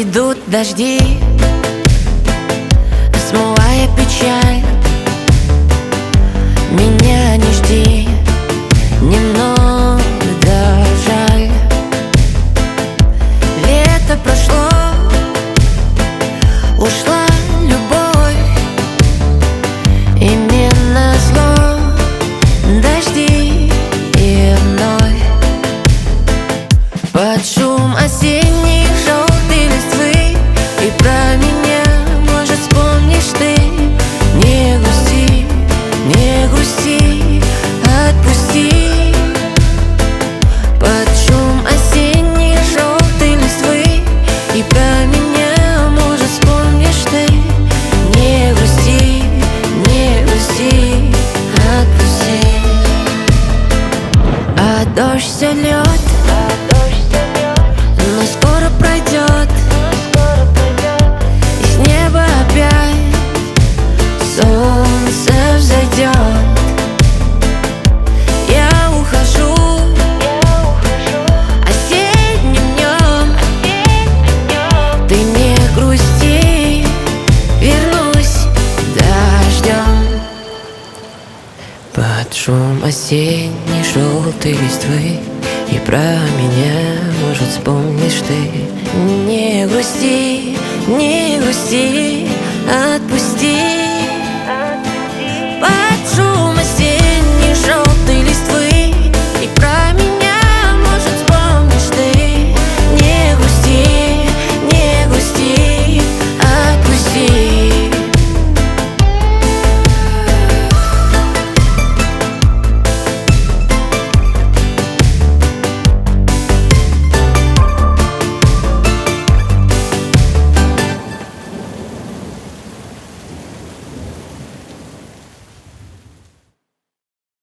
Идут дожди, смывая печаль. Меня не жди, немного жаль. Лето прошло, ушла любовь, и мне назло дожди и вновь. Под шум осенних желтой листвы и про меня, может, вспомнишь ты. Не грусти, не грусти, отпусти. Под шум осенних желтой листвы и про меня, может, вспомнишь ты. Не грусти, не грусти, отпусти. А дождь все льет, но скоро пройдет, и с неба опять солнце взойдет. Я ухожу осенним днем, ты не грусти, вернусь дождем. Под шум осенней желтой листвы и про меня, может, вспомнишь ты. Не грусти, не грусти, отпусти.